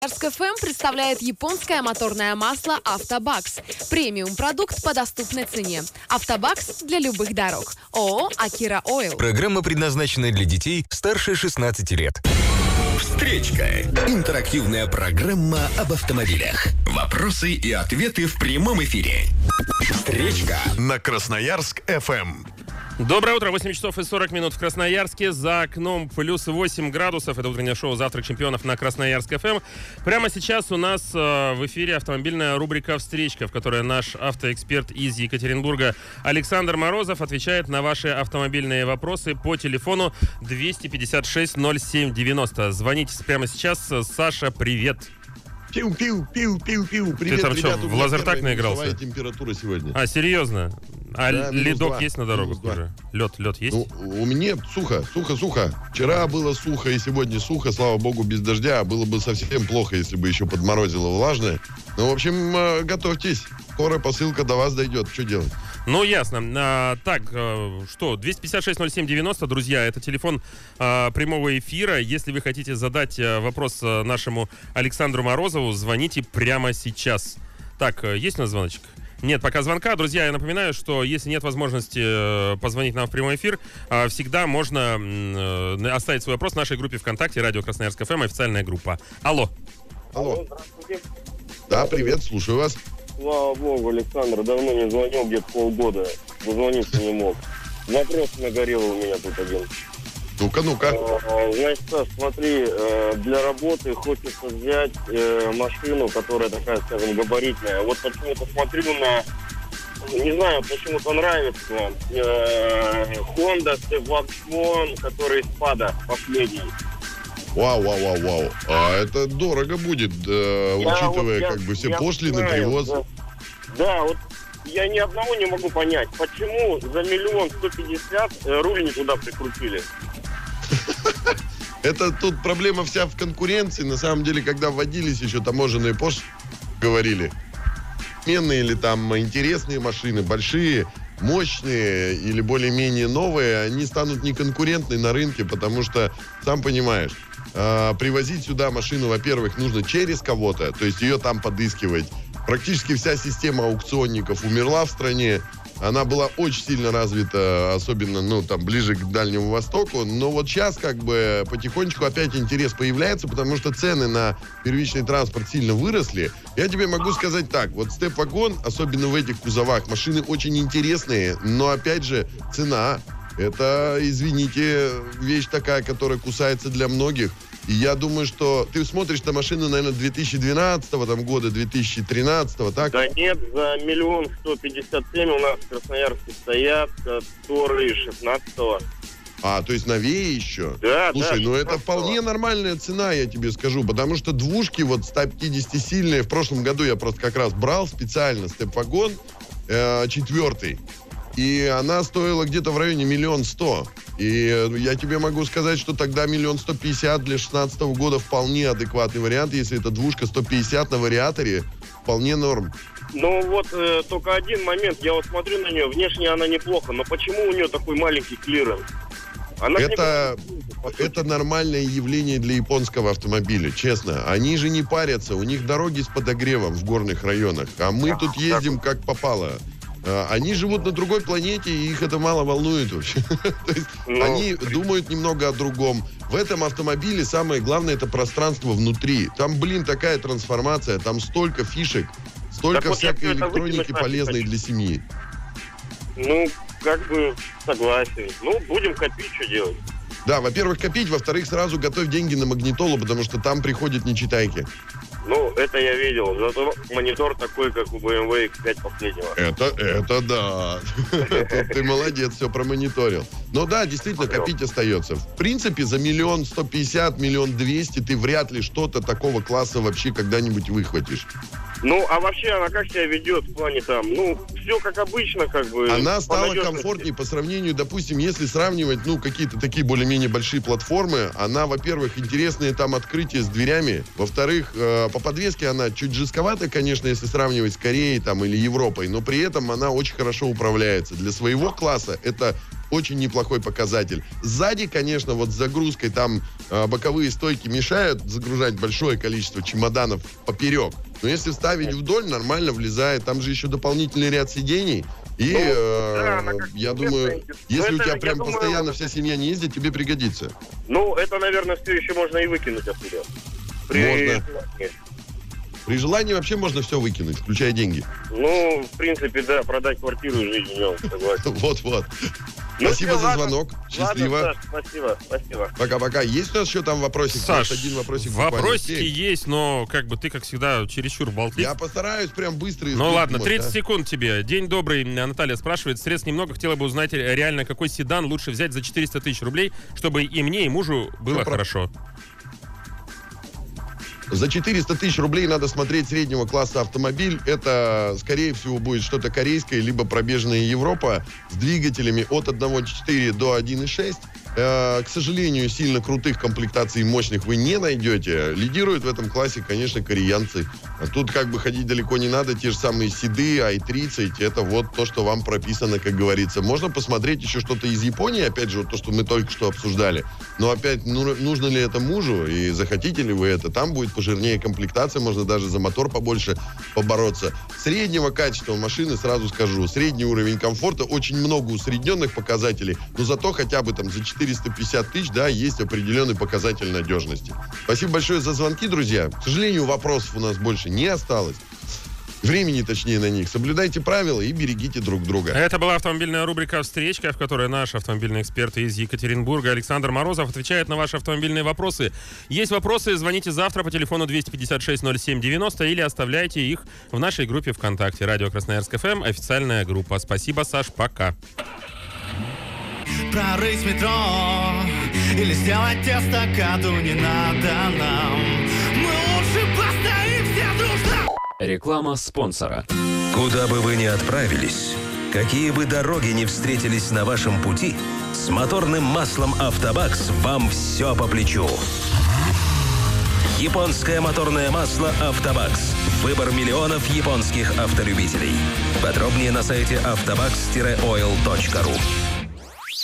КФМ представляет японское моторное масло «Автобакс». Премиум-продукт по доступной цене. «Автобакс» для любых дорог. ООО «Акира Ойл». Программа предназначена для детей старше 16 лет. Встречка. Интерактивная программа об автомобилях. Вопросы и ответы в прямом эфире. Встречка на Красноярск ФМ. Доброе утро, 8 часов и 40 минут в Красноярске. За окном плюс 8 градусов. Это утреннее шоу «Завтрак чемпионов» на Красноярск ФМ. Прямо сейчас у нас в эфире автомобильная рубрика «Встречка», в которой наш автоэксперт из Екатеринбурга Александр Морозов отвечает на ваши автомобильные вопросы по телефону 256-07-90. Звоните прямо сейчас. Саша, привет. Пиу-пиу-пиу-пиу-пиу. Привет, ты там ребята, что, в лазертаг наигрался? Какая температура сегодня? А, серьезно? А да, ледок 2. есть на дорогах уже? Лед есть? Ну, у меня сухо. Вчера было сухо, и сегодня сухо, слава богу, без дождя. Было бы совсем плохо, если бы еще подморозило влажное. Ну, в общем, готовьтесь. Скоро посылка до вас дойдет. Что делать? Ну, ясно. Так, что, 256-07-90, друзья, это телефон прямого эфира. Если вы хотите задать вопрос нашему Александру Морозову, звоните прямо сейчас. Так, есть у нас звоночек? Нет, пока звонка. Друзья, я напоминаю, что если нет возможности позвонить нам в прямой эфир, всегда можно оставить свой вопрос в нашей группе ВКонтакте «Радио Красноярск ФМ», официальная группа. Алло. Здравствуйте. Да, привет, слушаю вас. Слава богу, Александр, давно не звонил, где-то полгода. Дозвониться не мог. Вопрос нагорел у меня тут один. Ну-ка. Значит, Саш, смотри, для работы хочется взять машину, которая такая, скажем, габаритная. Вот почему-то смотрю не знаю, почему-то нравится Honda Step-One, который спада последний. Вау. А это дорого будет, учитывая все пошлины, привоз. Да, вот я ни одного не могу понять, почему за 1 150 000 руль не туда прикрутили. Это тут проблема вся в конкуренции. На самом деле, когда вводились еще таможенные пошлины, говорили, сменные или там интересные машины, большие, мощные или более-менее новые, они станут неконкурентны на рынке, потому что, сам понимаешь, привозить сюда машину, во-первых, нужно через кого-то, то есть ее там подыскивать. Практически вся система аукционников умерла в стране. Она была очень сильно развита, особенно, ближе к Дальнему Востоку. Но вот сейчас, потихонечку опять интерес появляется, потому что цены на первичный транспорт сильно выросли. Я тебе могу сказать так. Вот степ-вагон, особенно в этих кузовах, машины очень интересные, но, опять же, цена. Это, извините, вещь такая, которая кусается для многих. И я думаю, что ты смотришь на машину, наверное, 2012 года, 2013, так? Да нет, за 1 157 000 у нас в Красноярске стоят, которые 16-го. А, то есть новее еще? Да, Слушай, да. Это вполне нормальная цена, я тебе скажу, потому что двушки 150-сильные, в прошлом году я просто как раз брал специально степ-вагон 4, и она стоила где-то в районе 1 100 000. И я тебе могу сказать, что тогда 1 150 000 для 16 года вполне адекватный вариант. Если это двушка 150 на вариаторе, вполне норм. Ну вот только один момент. Я вот смотрю на нее. Внешне она неплохо. Но почему у нее такой маленький клиренс? Это нормальное явление для японского автомобиля, честно. Они же не парятся. У них дороги с подогревом в горных районах. А мы тут ездим как попало. Они живут на другой планете, и их это мало волнует вообще. То есть они думают немного о другом. В этом автомобиле самое главное — это пространство внутри. Там, такая трансформация, там столько фишек, столько всякой электроники полезной для семьи. Согласен. Будем копить, что делать. Да, во-первых, копить, во-вторых, сразу готовь деньги на магнитолу, потому что там приходят нечитайки. Это я видел. Зато монитор такой, как у BMW X5 последнего. Это да. Ты молодец, все промониторил. Но да, действительно, копить остается. В принципе, за 1 150 000, 1 200 000 ты вряд ли что-то такого класса вообще когда-нибудь выхватишь. А вообще она как себя ведет в плане там? Все как обычно, Она стала комфортнее по сравнению, допустим, если сравнивать, какие-то такие более-менее большие платформы. Она, во-первых, интересные там открытия с дверями. Во-вторых, по подвеске она чуть жестковата, конечно, если сравнивать с Кореей там или Европой, но при этом она очень хорошо управляется. Для своего класса это очень неплохой показатель. Сзади, конечно, вот с загрузкой там боковые стойки мешают загружать большое количество чемоданов поперек. Но если ставить вдоль, нормально влезает. Там же еще дополнительный ряд сидений. И я думаю, если у тебя прям постоянно вся семья не ездит, тебе пригодится. Ну, это, наверное, все еще можно и выкинуть отсюда. Можно. При желании вообще можно все выкинуть, включая деньги. Ну, в принципе, да, продать квартиру и жить в нем, согласен. Вот-вот. Ну, Спасибо за звонок. Счастливо. Ладно, Саш, спасибо. Пока-пока. Есть у нас еще там вопросик? Саш, один вопросик. вопросики есть, но как бы ты, как всегда, чересчур болтлив. Я постараюсь прям быстро. Ну ладно, 30 секунд тебе. День добрый. Наталья спрашивает. Средств немного. Хотела бы узнать реально, какой седан лучше взять за 400 тысяч рублей, чтобы и мне, и мужу было хорошо. За 400 тысяч рублей надо смотреть среднего класса автомобиль. Это, скорее всего, будет что-то корейское, либо пробежная Европа с двигателями от 1.4 до 1.6. К сожалению, сильно крутых комплектаций мощных вы не найдете. Лидируют в этом классе, конечно, кореянцы. А тут как бы ходить далеко не надо. Те же самые седы, i30. Это вот то, что вам прописано, как говорится. Можно посмотреть еще что-то из Японии. Опять же, вот то, что мы только что обсуждали. Но опять, нужно ли это мужу и захотите ли вы это? Там будет пожирнее комплектация. Можно даже за мотор побольше побороться. Среднего качества машины, сразу скажу, средний уровень комфорта. Очень много усредненных показателей. Но зато хотя бы там за 450 тысяч, да, есть определенный показатель надежности. Спасибо большое за звонки, друзья. К сожалению, вопросов у нас больше не осталось. Времени, точнее, на них. Соблюдайте правила и берегите друг друга. Это была автомобильная рубрика «Встречка», в которой наш автомобильный эксперт из Екатеринбурга Александр Морозов отвечает на ваши автомобильные вопросы. Есть вопросы, звоните завтра по телефону 256-07-90 или оставляйте их в нашей группе ВКонтакте. Радио Красноярск ФМ, официальная группа. Спасибо, Саш, пока. Прорыть метро или сделать эстакаду не надо нам. Мы лучше постоим все дружно. Реклама спонсора. Куда бы вы ни отправились, какие бы дороги ни встретились на вашем пути, с моторным маслом «Автобакс» вам все по плечу. Японское моторное масло «Автобакс». Выбор миллионов японских автолюбителей. Подробнее на сайте autobax-oil.ru.